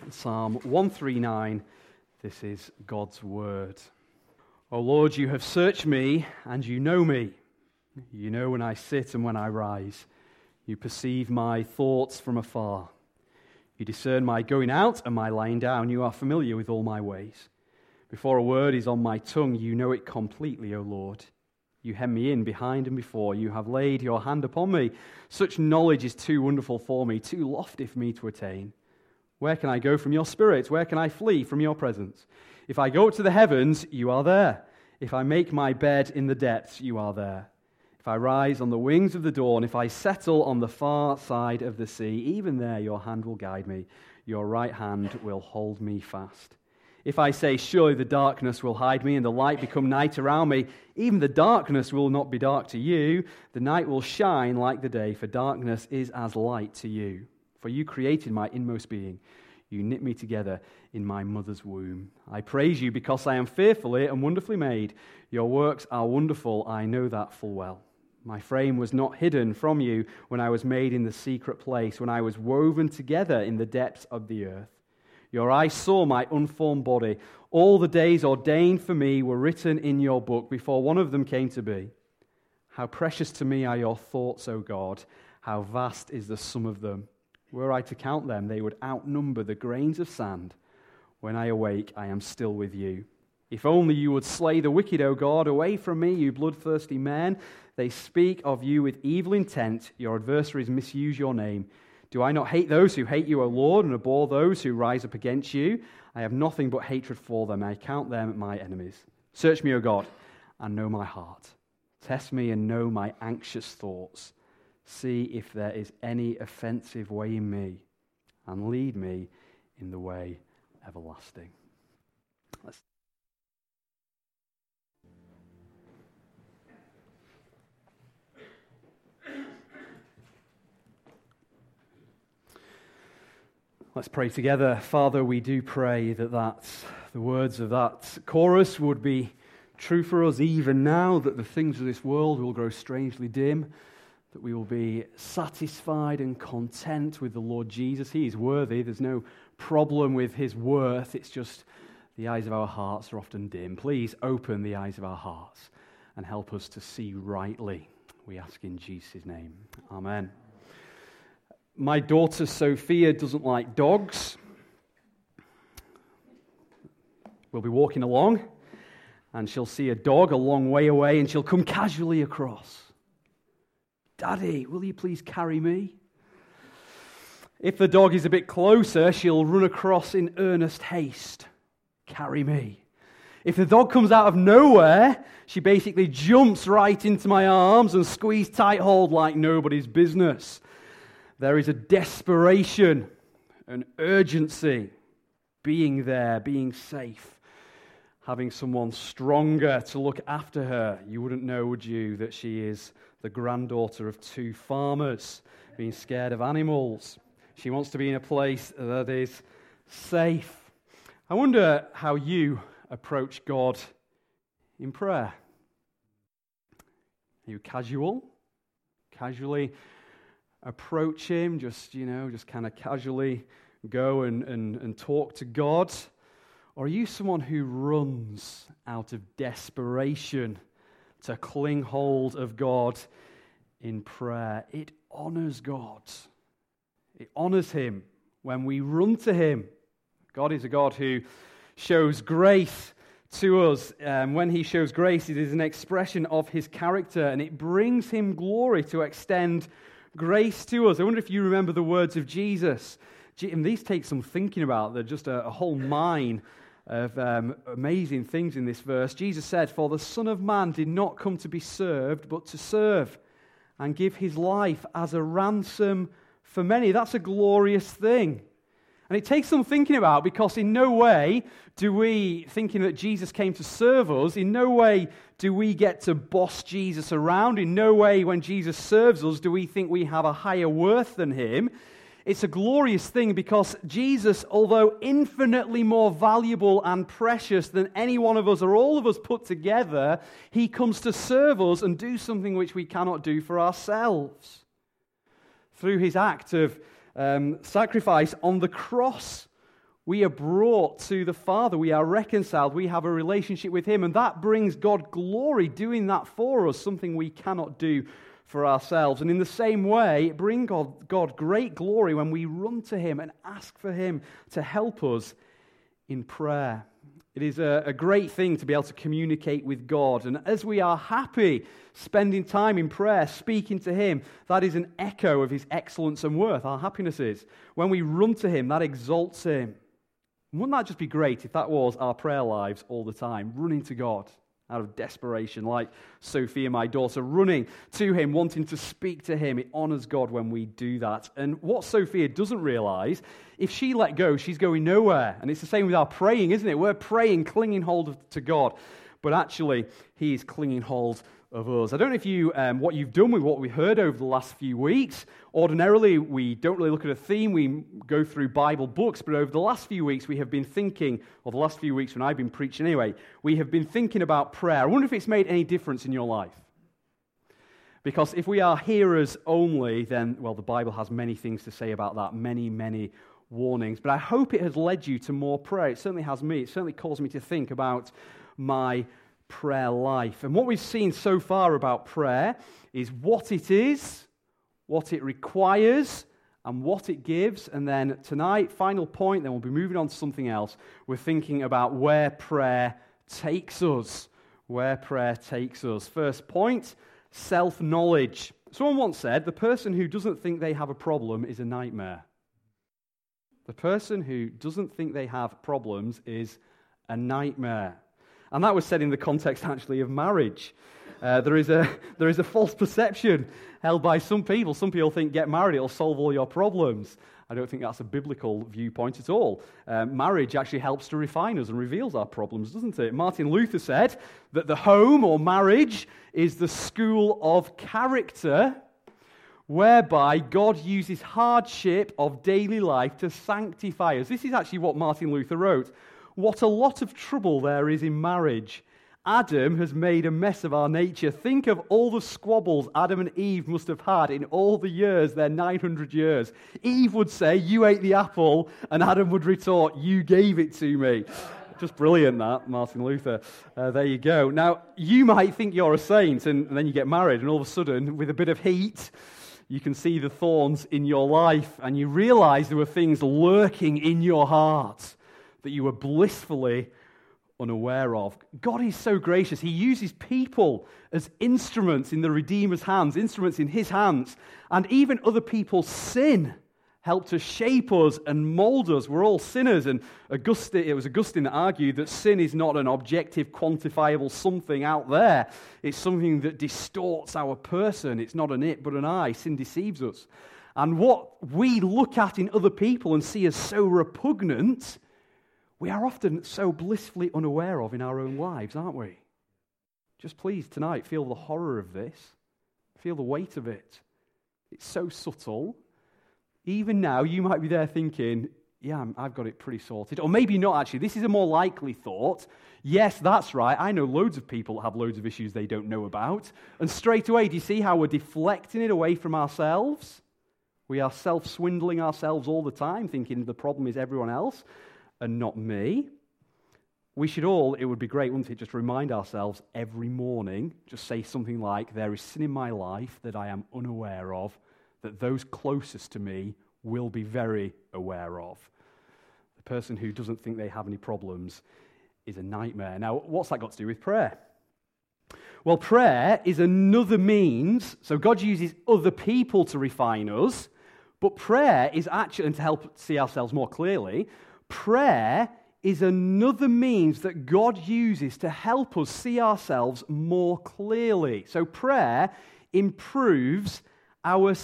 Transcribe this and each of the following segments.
Psalm 139, this is God's word. O Lord, you have searched me, and you know me. You know when I sit and when I rise. You perceive my thoughts from afar. You discern my going out and my lying down. You are familiar with all my ways. Before a word is on my tongue, you know it completely, O Lord. You hem me in behind and before. You have laid your hand upon me. Such knowledge is too wonderful for me, too lofty for me to attain. Where can I go from your spirit? Where can I flee from your presence? If I go up to the heavens, you are there. If I make my bed in the depths, you are there. If I rise on the wings of the dawn, if I settle on the far side of the sea, even there your hand will guide me. Your right hand will hold me fast. If I say, surely the darkness will hide me and the light become night around me, even the darkness will not be dark to you. The night will shine like the day, for darkness is as light to you. For you created my inmost being. You knit me together in my mother's womb. I praise you because I am fearfully and wonderfully made. Your works are wonderful, I know that full well. My frame was not hidden from you when I was made in the secret place, when I was woven together in the depths of the earth. Your eyes saw my unformed body. All the days ordained for me were written in your book before one of them came to be. How precious to me are your thoughts, O God. How vast is the sum of them. Were I to count them, they would outnumber the grains of sand. When I awake, I am still with you. If only you would slay the wicked, O God. Away from me, you bloodthirsty men. They speak of you with evil intent. Your adversaries misuse your name. Do I not hate those who hate you, O Lord, and abhor those who rise up against you? I have nothing but hatred for them. I count them my enemies. Search me, O God, and know my heart. Test me and know my anxious thoughts. See if there is any offensive way in me, and lead me in the way everlasting. Let's pray together. Father, we do pray that the words of that chorus would be true for us even now, that the things of this world will grow strangely dim, that we will be satisfied and content with the Lord Jesus. He is worthy. There's no problem with his worth. It's just the eyes of our hearts are often dim. Please open the eyes of our hearts and help us to see rightly. We ask in Jesus' name. Amen. My daughter Sophia doesn't like dogs. We'll be walking along, and she'll see a dog a long way away, and she'll come casually across. Daddy, will you please carry me? If the dog is a bit closer, she'll run across in earnest haste. Carry me. If the dog comes out of nowhere, she basically jumps right into my arms and squeeze tight hold like nobody's business. There is a desperation, an urgency, being there, being safe, having someone stronger to look after her. You wouldn't know, would you, that she is the granddaughter of two farmers, being scared of animals. She wants to be in a place that is safe. I wonder how you approach God in prayer. Are you casually approach him, just kind of casually go and talk to God? Or are you someone who runs out of desperation to cling hold of God in prayer? It honors God. It honors him when we run to him. God is a God who shows grace to us. When he shows grace, it is an expression of his character, and it brings him glory to extend grace to us. I wonder if you remember the words of Jesus. And these take some thinking about. They're just a whole mine of amazing things in this verse. Jesus said, "For the Son of Man did not come to be served, but to serve, and give his life as a ransom for many." That's a glorious thing. And it takes some thinking about, because in no way do we, thinking that Jesus came to serve us, in no way do we get to boss Jesus around. In no way, when Jesus serves us, do we think we have a higher worth than him. It's a glorious thing because Jesus, although infinitely more valuable and precious than any one of us or all of us put together, he comes to serve us and do something which we cannot do for ourselves. Through his act of sacrifice on the cross, We are brought to the Father. We are reconciled. We have a relationship with Him. And that brings God glory doing that for us, something we cannot do for ourselves. And in the same way, it brings God great glory when we run to Him and ask for Him to help us in prayer. It is a great thing to be able to communicate with God. And as we are happy spending time in prayer, speaking to Him, that is an echo of His excellence and worth. Our happiness is. When we run to Him, that exalts Him. Wouldn't that just be great if that was our prayer lives all the time, running to God out of desperation, like Sophia, my daughter, running to Him, wanting to speak to Him. It honors God when we do that. And what Sophia doesn't realize, if she let go, she's going nowhere. And it's the same with our praying, isn't it? We're praying, clinging hold to God, but actually He is clinging hold of us. I don't know if you what you've done with what we heard over the last few weeks. Ordinarily, we don't really look at a theme. We go through Bible books, but over the last few weeks, we have been thinking, or the last few weeks when I've been preaching anyway, we have been thinking about prayer. I wonder if it's made any difference in your life. Because if we are hearers only, then, well, the Bible has many things to say about that, many, many warnings. But I hope it has led you to more prayer. It certainly has me. It certainly caused me to think about my prayer life. And what we've seen so far about prayer is what it is, what it requires, and what it gives. And then tonight, final point, then we'll be moving on to something else. We're thinking about where prayer takes us. Where prayer takes us. First point, self-knowledge. Someone once said, the person who doesn't think they have a problem is a nightmare. The person who doesn't think they have problems is a nightmare. And that was said in the context, actually, of marriage. There is a false perception held by some people. Some people think get married, it'll solve all your problems. I don't think that's a biblical viewpoint at all. Marriage actually helps to refine us and reveals our problems, doesn't it? Martin Luther said that the home or marriage is the school of character whereby God uses hardship of daily life to sanctify us. This is actually what Martin Luther wrote. What a lot of trouble there is in marriage. Adam has made a mess of our nature. Think of all the squabbles Adam and Eve must have had in all the years, their 900 years. Eve would say, you ate the apple, and Adam would retort, you gave it to me. Just brilliant, that, Martin Luther. There you go. Now, you might think you're a saint, and then you get married, and all of a sudden, with a bit of heat, you can see the thorns in your life, and you realize there were things lurking in your heart that you were blissfully unaware of. God is so gracious. He uses people as instruments in the Redeemer's hands, instruments in His hands, and even other people's sin help to shape us and mold us. We're all sinners, and it was Augustine that argued that sin is not an objective, quantifiable something out there. It's something that distorts our person. It's not an it, but an I. Sin deceives us. And what we look at in other people and see as so repugnant, we are often so blissfully unaware of in our own lives, aren't we? Just please, tonight, feel the horror of this. Feel the weight of it. It's so subtle. Even now, you might be there thinking, yeah, I've got it pretty sorted. Or maybe not, actually. This is a more likely thought. Yes, that's right. I know loads of people that have loads of issues they don't know about. And straight away, do you see how we're deflecting it away from ourselves? We are self-swindling ourselves all the time, thinking the problem is everyone else and not me. We should all, it would be great, wouldn't it, just remind ourselves every morning, just say something like, there is sin in my life that I am unaware of, that those closest to me will be very aware of. The person who doesn't think they have any problems is a nightmare. Now, what's that got to do with prayer? Well, prayer is another means, so God uses other people to refine us, but prayer is actually, and to help see ourselves more clearly, prayer is another means that God uses to help us see ourselves more clearly. So prayer improves our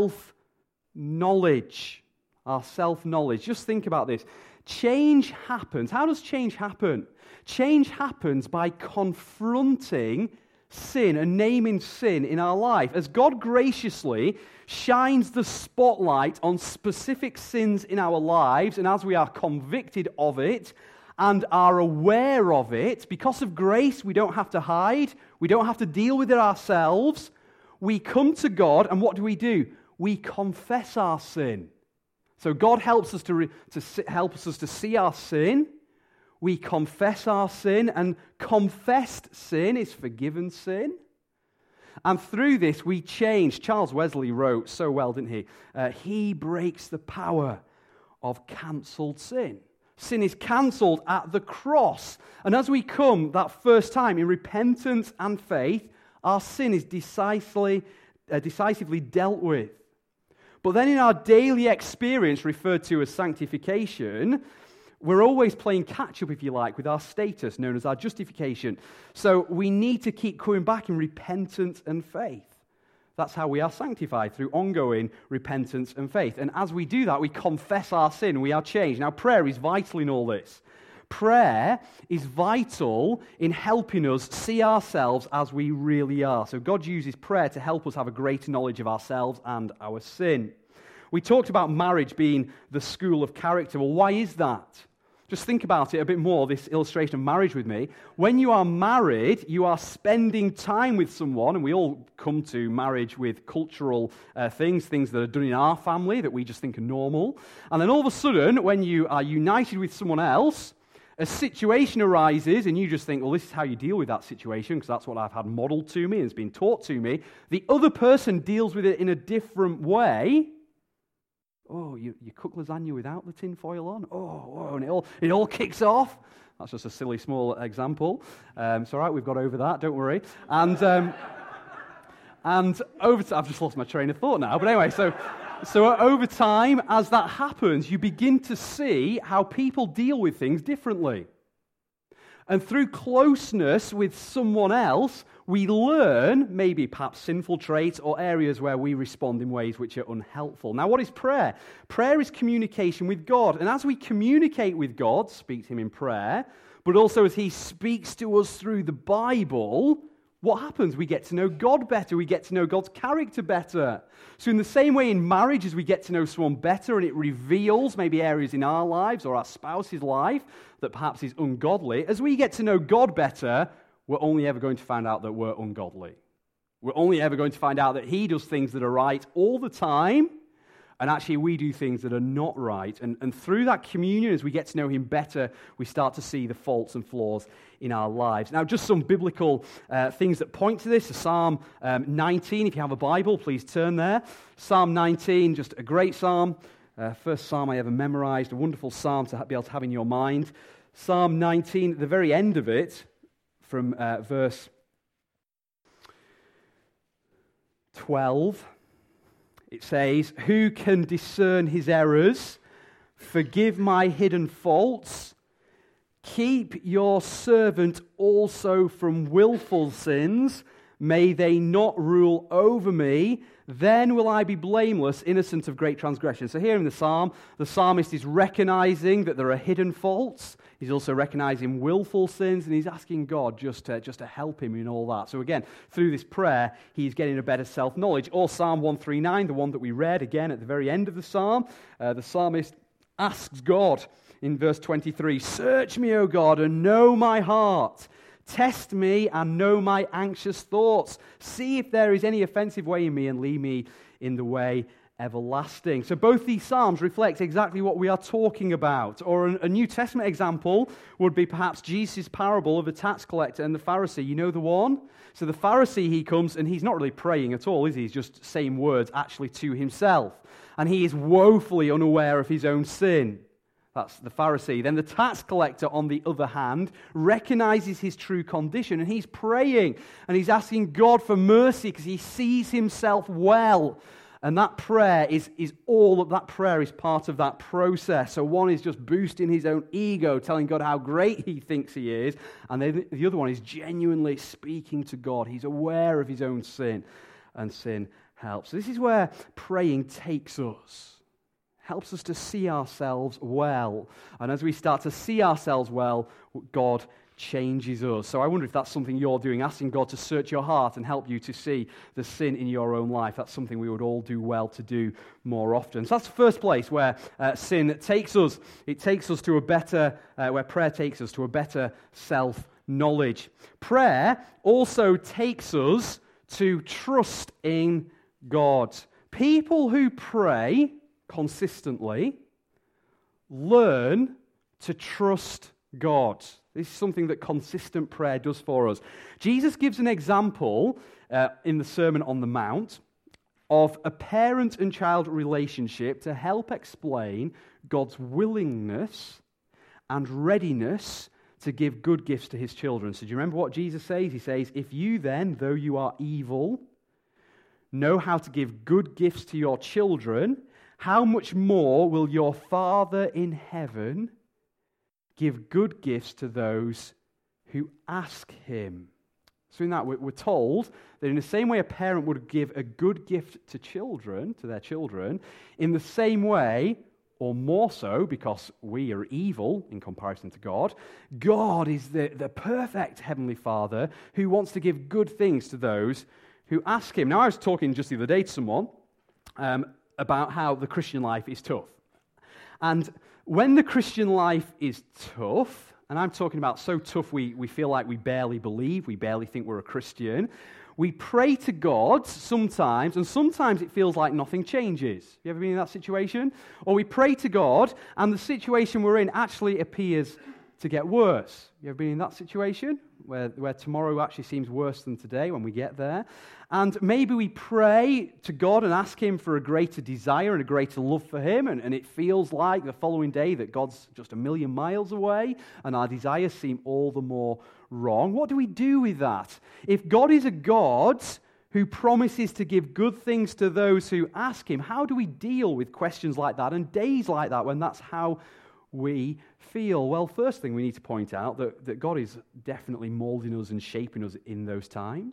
self-knowledge. Our self-knowledge. Just think about this. Change happens. How does change happen? Change happens by confronting sin and naming sin in our life. As God graciously shines the spotlight on specific sins in our lives, and as we are convicted of it and are aware of it, because of grace, we don't have to hide, we don't have to deal with it ourselves. We come to God, and what do? We confess our sin. So God helps us helps us to see our sin. We confess our sin, and confessed sin is forgiven sin. And through this, we change. Charles Wesley wrote so well, didn't he? He breaks the power of cancelled sin. Sin is cancelled at the cross. And as we come that first time in repentance and faith, our sin is decisively dealt with. But then in our daily experience, referred to as sanctification, we're always playing catch-up, if you like, with our status, known as our justification. So we need to keep coming back in repentance and faith. That's how we are sanctified, through ongoing repentance and faith. And as we do that, we confess our sin, we are changed. Now, prayer is vital in all this. Prayer is vital in helping us see ourselves as we really are. So God uses prayer to help us have a greater knowledge of ourselves and our sin. We talked about marriage being the school of character. Well, why is that? Just think about it a bit more, this illustration of marriage with me. When you are married, you are spending time with someone, and we all come to marriage with cultural things that are done in our family that we just think are normal. And then all of a sudden, when you are united with someone else, a situation arises, and you just think, well, this is how you deal with that situation, because that's what I've had modeled to me and it's been taught to me. The other person deals with it in a different way. Oh, you cook lasagna without the tin foil on? Oh, and it all kicks off. That's just a silly small example. It's all right, we've got over that, don't worry. And over time, I've just lost my train of thought now. But anyway, so over time, as that happens, you begin to see how people deal with things differently. And through closeness with someone else, we learn maybe perhaps sinful traits or areas where we respond in ways which are unhelpful. Now, what is prayer? Prayer is communication with God. And as we communicate with God, speak to Him in prayer, but also as He speaks to us through the Bible, what happens? We get to know God better. We get to know God's character better. So in the same way in marriage, as we get to know someone better and it reveals maybe areas in our lives or our spouse's life that perhaps is ungodly, as we get to know God better, we're only ever going to find out that we're ungodly. We're only ever going to find out that He does things that are right all the time, and actually we do things that are not right. And through that communion, as we get to know Him better, we start to see the faults and flaws in our lives. Now, just some biblical things that point to this. Psalm 19, if you have a Bible, please turn there. Psalm 19, just a great psalm. First psalm I ever memorized, a wonderful psalm to be able to have in your mind. Psalm 19, at the very end of it, from verse 12, it says, "Who can discern his errors? Forgive my hidden faults. Keep your servant also from willful sins. May they not rule over me. Then will I be blameless, innocent of great transgression." So here in the psalm, the psalmist is recognizing that there are hidden faults. He's also recognizing willful sins, and he's asking God just to help him in all that. So again, through this prayer, he's getting a better self-knowledge. Or Psalm 139, the one that we read again at the very end of the psalm, the psalmist asks God in verse 23, "Search me, O God, and know my heart. Test me and know my anxious thoughts. See if there is any offensive way in me and lead me in the way everlasting." So both these psalms reflect exactly what we are talking about. Or a New Testament example would be perhaps Jesus' parable of the tax collector and the Pharisee. You know the one? So the Pharisee, he comes and he's not really praying at all, is he? He's just saying words actually to himself. And he is woefully unaware of his own sin. That's the Pharisee. Then the tax collector, on the other hand, recognizes his true condition, and he's praying, and he's asking God for mercy because he sees himself well. And that prayer is all of that prayer is part of that process. So one is just boosting his own ego, telling God how great he thinks he is, and the other one is genuinely speaking to God. He's aware of his own sin, and sin helps. So this is where praying takes us. Helps us to see ourselves well. And as we start to see ourselves well, God changes us. So I wonder if that's something you're doing, asking God to search your heart and help you to see the sin in your own life. That's something we would all do well to do more often. So that's the first place where sin takes us. It takes us to a better, where prayer takes us to a better self-knowledge. Prayer also takes us to trust in God. People who pray consistently, learn to trust God. This is something that consistent prayer does for us. Jesus gives an example in the Sermon on the Mount of a parent and child relationship to help explain God's willingness and readiness to give good gifts to his children. So do you remember what Jesus says? He says, if you then, though you are evil, know how to give good gifts to your children, how much more will your Father in heaven give good gifts to those who ask him? So in that, we're told that in the same way a parent would give a good gift to their children, in the same way, or more so, because we are evil in comparison to God, God is the perfect Heavenly Father who wants to give good things to those who ask him. Now, I was talking just the other day to someone about how the Christian life is tough. And when the Christian life is tough, and I'm talking about so tough we feel like we barely believe, we barely think we're a Christian, we pray to God sometimes, and sometimes it feels like nothing changes. You ever been in that situation? Or we pray to God, and the situation we're in actually appears to get worse. You ever been in that situation? Where tomorrow actually seems worse than today when we get there. And maybe we pray to God and ask him for a greater desire and a greater love for him, and it feels like the following day that God's just a million miles away, and our desires seem all the more wrong. What do we do with that? If God is a God who promises to give good things to those who ask him, how do we deal with questions like that and days like that when that's how we feel? Well, first thing we need to point out that God is definitely molding us and shaping us in those times.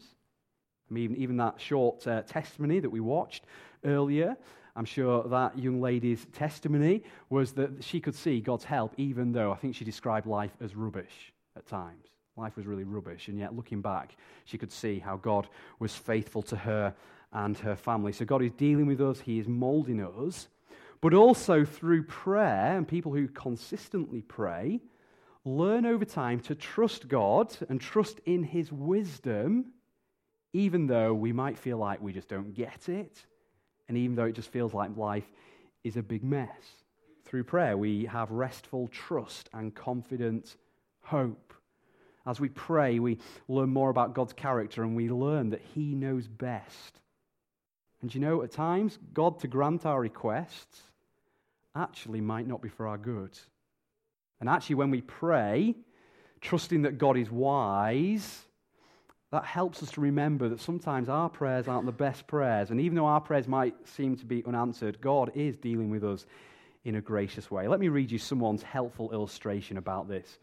I mean, even that short testimony that we watched earlier, I'm sure that young lady's testimony was that she could see God's help, even though I think she described life as rubbish at times. Life was really rubbish, and yet looking back, she could see how God was faithful to her and her family. So God is dealing with us, he is molding us, but also through prayer, and people who consistently pray, learn over time to trust God and trust in his wisdom, even though we might feel like we just don't get it, and even though it just feels like life is a big mess. Through prayer, we have restful trust and confident hope. As we pray, we learn more about God's character, and we learn that he knows best. And you know, at times, God to grant our requests actually might not be for our good. And actually, when we pray, trusting that God is wise, that helps us to remember that sometimes our prayers aren't the best prayers. And even though our prayers might seem to be unanswered, God is dealing with us in a gracious way. Let me read you someone's helpful illustration about this.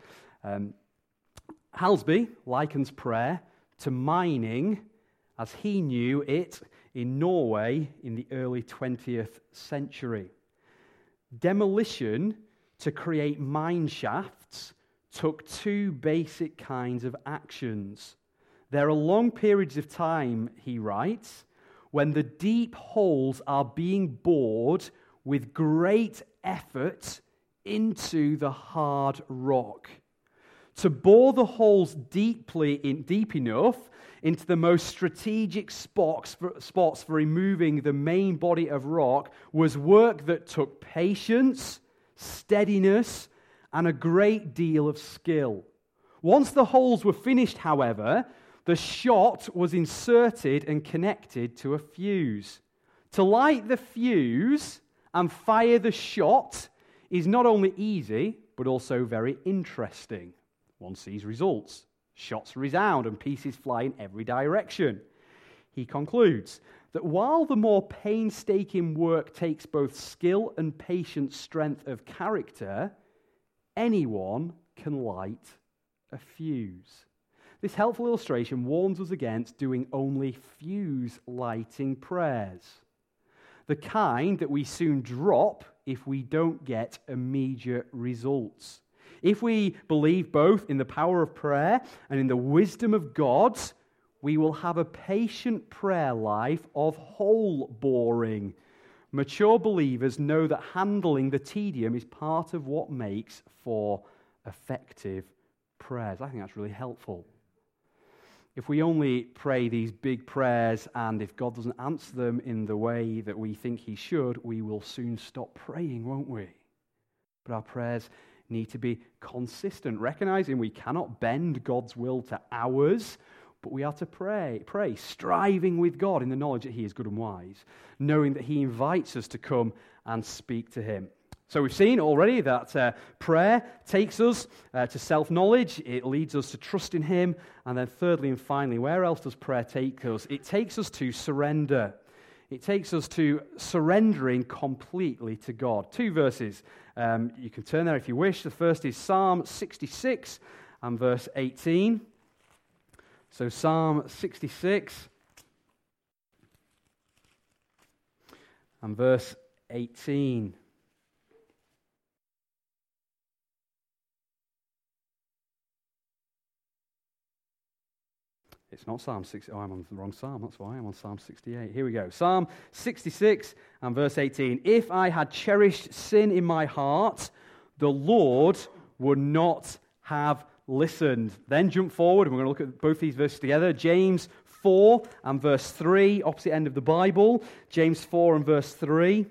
Halsby likens prayer to mining as he knew it in Norway in the early 20th century. Demolition to create mine shafts took two basic kinds of actions. There are long periods of time, he writes, when the deep holes are being bored with great effort into the hard rock. To bore the holes deep enough into the most strategic spots for removing the main body of rock was work that took patience, steadiness, and a great deal of skill. Once the holes were finished, however, the shot was inserted and connected to a fuse. To light the fuse and fire the shot is not only easy, but also very interesting. One sees results. Shots resound and pieces fly in every direction. He concludes that while the more painstaking work takes both skill and patient strength of character, anyone can light a fuse. This helpful illustration warns us against doing only fuse-lighting prayers, the kind that we soon drop if we don't get immediate results. If we believe both in the power of prayer and in the wisdom of God, we will have a patient prayer life of hole boring. Mature believers know that handling the tedium is part of what makes for effective prayers. I think that's really helpful. if we only pray these big prayers and if God doesn't answer them in the way that we think he should, we will soon stop praying, won't we? But our prayers need to be consistent, recognizing we cannot bend God's will to ours, but we are to pray, striving with God in the knowledge that he is good and wise, knowing that he invites us to come and speak to him. So we've seen already that prayer takes us to self-knowledge, it leads us to trust in him, and then thirdly and finally, where else does prayer take us? It takes us to surrender. It takes us to surrendering completely to God. 2 verses. You can turn there if you wish. The first is Psalm 66 and verse 18. So Psalm 66 and verse 18. It's not Psalm 60. Oh, I'm on the wrong Psalm. That's why I'm on Psalm 68. Here we go. Psalm 66 and verse 18. If I had cherished sin in my heart, the Lord would not have listened. Then jump forward, and we're going to look at both these verses together. James 4 and verse 3, opposite end of the Bible. James 4 and verse 3.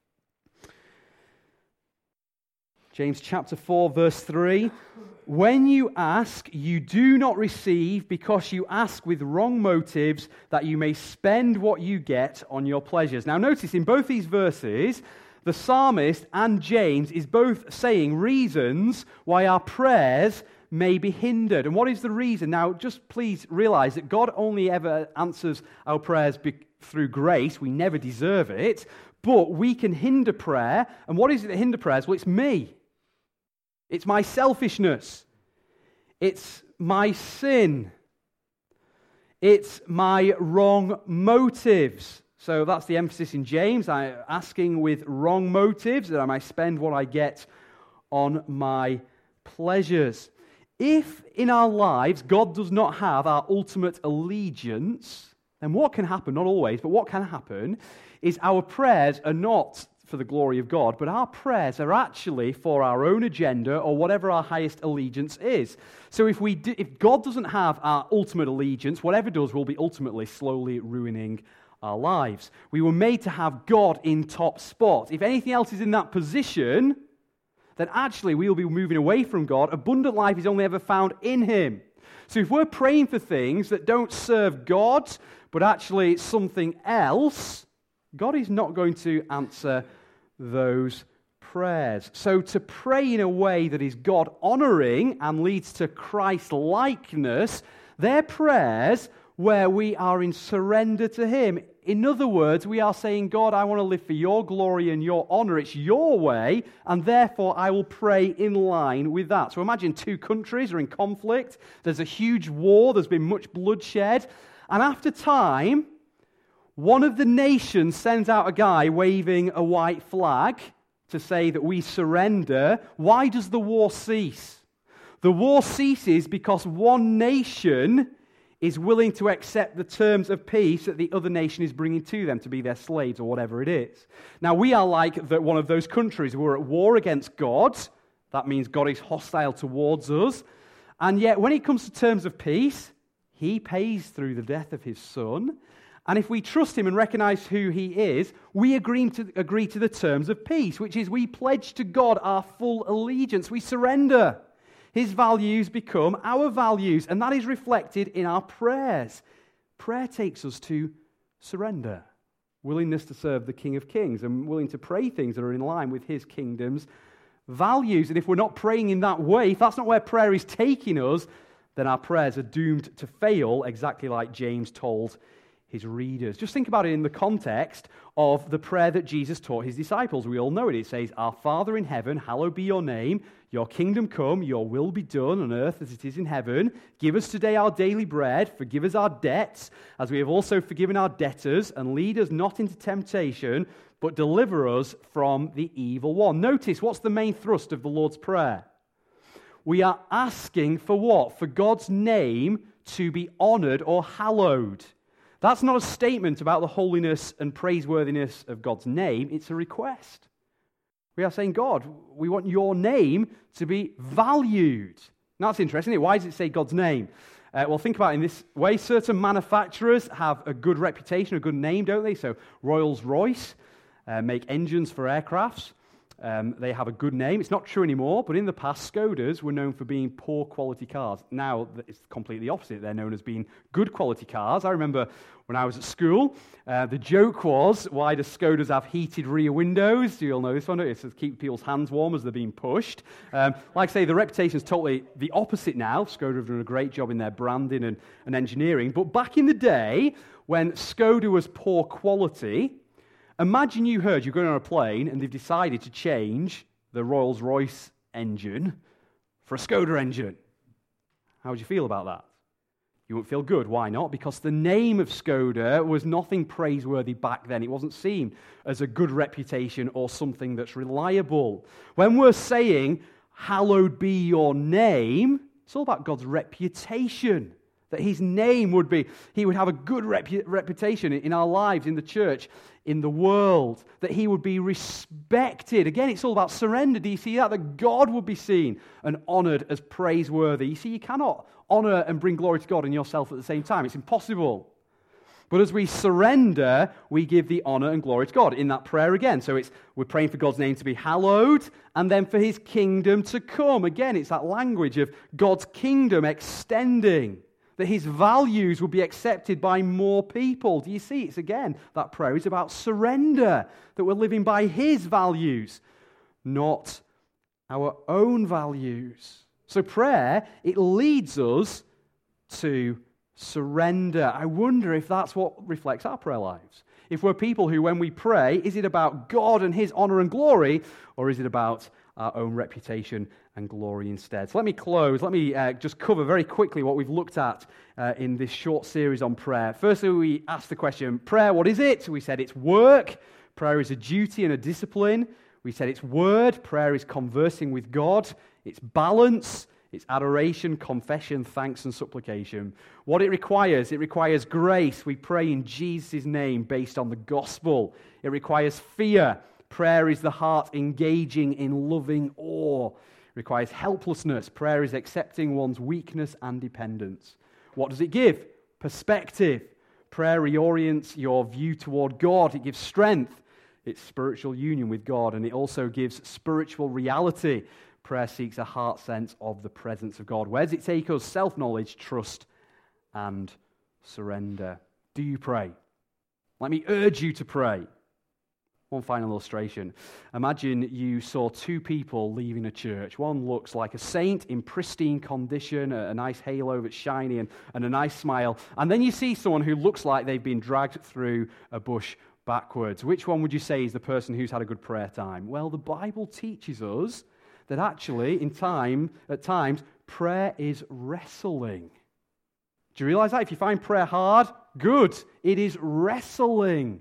James chapter 4, verse 3. When you ask, you do not receive because you ask with wrong motives that you may spend what you get on your pleasures. Now notice in both these verses, the psalmist and James is both saying reasons why our prayers may be hindered. And what is the reason? Now just please realize that God only ever answers our prayers through grace. We never deserve it. But we can hinder prayer. And what is it that hinder prayers? Well, it's me. It's my selfishness. It's my sin. It's my wrong motives. So that's the emphasis in James. I'm asking with wrong motives that I might spend what I get on my pleasures. If in our lives God does not have our ultimate allegiance, then what can happen, not always, but what can happen is our prayers are not for the glory of God, but our prayers are actually for our own agenda or whatever our highest allegiance is. So if God doesn't have our ultimate allegiance, whatever does will be ultimately slowly ruining our lives. We were made to have God in top spot. If anything else is in that position, then actually we will be moving away from God. Abundant life is only ever found in him. So if we're praying for things that don't serve God, but actually something else, God is not going to answer those prayers. So to pray in a way that is God-honoring and leads to Christ-likeness, they're prayers where we are in surrender to him. In other words, we are saying, God, I want to live for your glory and your honor. It's your way, and therefore I will pray in line with that. So imagine 2 countries are in conflict. There's a huge war. There's been much bloodshed. And after time, one of the nations sends out a guy waving a white flag to say that we surrender. Why does the war cease? The war ceases because one nation is willing to accept the terms of peace that the other nation is bringing to them to be their slaves or whatever it is. Now, we are like one of those countries. We're at war against God. That means God is hostile towards us. And yet, when it comes to terms of peace, he pays through the death of his son. And if we trust him and recognize who he is, we agree to the terms of peace, which is we pledge to God our full allegiance. We surrender. His values become our values, and that is reflected in our prayers. Prayer takes us to surrender, willingness to serve the King of Kings, and willing to pray things that are in line with his kingdom's values. And if we're not praying in that way, if that's not where prayer is taking us, then our prayers are doomed to fail, exactly like James told his readers. Just think about it in the context of the prayer that Jesus taught his disciples. We all know it. It says, Our Father in heaven, hallowed be your name. Your kingdom come, your will be done on earth as it is in heaven. Give us today our daily bread. Forgive us our debts, as we have also forgiven our debtors. And lead us not into temptation, but deliver us from the evil one. Notice, what's the main thrust of the Lord's Prayer? We are asking for what? For God's name to be honored or hallowed. That's not a statement about the holiness and praiseworthiness of God's name. It's a request. We are saying, God, we want your name to be valued. Now, that's interesting, isn't it? Why does it say God's name? Well, think about it in this way. Certain manufacturers have a good reputation, a good name, don't they? So Rolls-Royce make engines for aircrafts. They have a good name. It's not true anymore, but in the past, Skodas were known for being poor quality cars. Now, it's completely opposite. They're known as being good quality cars. I remember when I was at school, the joke was, why do Skodas have heated rear windows? You all know this one. It's to keep people's hands warm as they're being pushed. Like I say, the reputation is totally the opposite now. Skoda have done a great job in their branding and engineering. But back in the day, when Skoda was poor quality, imagine you're going on a plane and they've decided to change the Rolls-Royce engine for a Skoda engine. How would you feel about that? You wouldn't feel good. Why not? Because the name of Skoda was nothing praiseworthy back then. It wasn't seen as a good reputation or something that's reliable. When we're saying, hallowed be your name, it's all about God's reputation. That his name would be, he would have a good reputation in our lives, in the church, in the world. That he would be respected. Again, it's all about surrender. Do you see that? That God would be seen and honored as praiseworthy. You see, you cannot honor and bring glory to God and yourself at the same time. It's impossible. But as we surrender, we give the honor and glory to God in that prayer again. So we're praying for God's name to be hallowed and then for his kingdom to come. Again, it's that language of God's kingdom extending. That his values will be accepted by more people. Do you see? It's again, that prayer is about surrender. That we're living by his values, not our own values. So prayer, it leads us to surrender. I wonder if that's what reflects our prayer lives. If we're people who, when we pray, is it about God and his honor and glory, or is it about our own reputation and glory instead? So let me close. Let me just cover very quickly what we've looked at in this short series on prayer. Firstly, we asked the question, prayer, what is it? We said it's work. Prayer is a duty and a discipline. We said it's word. Prayer is conversing with God. It's balance. It's adoration, confession, thanks, and supplication. What it requires grace. We pray in Jesus' name based on the gospel. It requires fear. Prayer is the heart engaging in loving awe. It requires helplessness. Prayer is accepting one's weakness and dependence. What does it give? Perspective. Prayer reorients your view toward God. It gives strength. It's spiritual union with God, and it also gives spiritual reality. Prayer seeks a heart sense of the presence of God. Where does it take us? Self-knowledge, trust, and surrender. Do you pray? Let me urge you to pray. One final illustration. Imagine you saw two people leaving a church. One looks like a saint in pristine condition, a nice halo that's shiny and a nice smile. And then you see someone who looks like they've been dragged through a bush backwards. Which one would you say is the person who's had a good prayer time? Well, the Bible teaches us that actually, at times, prayer is wrestling. Do you realize that? If you find prayer hard, good. It is wrestling.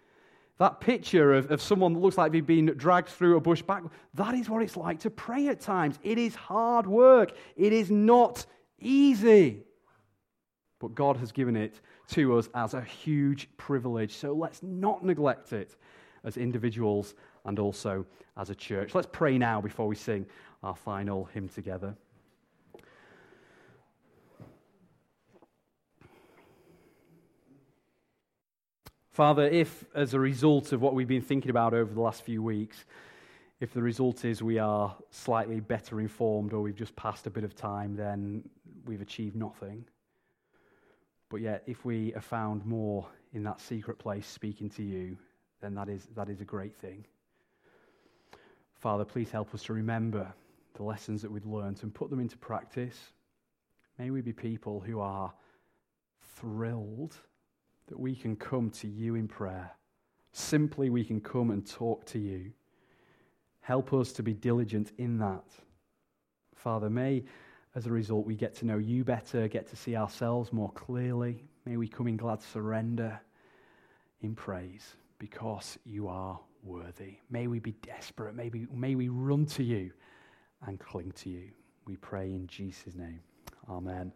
That picture of someone that looks like they've been dragged through a bush back, that is what it's like to pray at times. It is hard work. It is not easy. But God has given it to us as a huge privilege. So let's not neglect it as individuals and also as a church. Let's pray now before we sing our final hymn together. Father, if as a result of what we've been thinking about over the last few weeks, if the result is we are slightly better informed or we've just passed a bit of time, then we've achieved nothing. But yet, if we have found more in that secret place speaking to you, then that is a great thing. Father, please help us to remember the lessons that we've learned and put them into practice. May we be people who are thrilled that we can come to you in prayer. Simply we can come and talk to you. Help us to be diligent in that. Father, may, as a result, we get to know you better, get to see ourselves more clearly. May we come in glad surrender in praise because you are worthy. May we be desperate. May we run to you and cling to you. We pray in Jesus' name. Amen.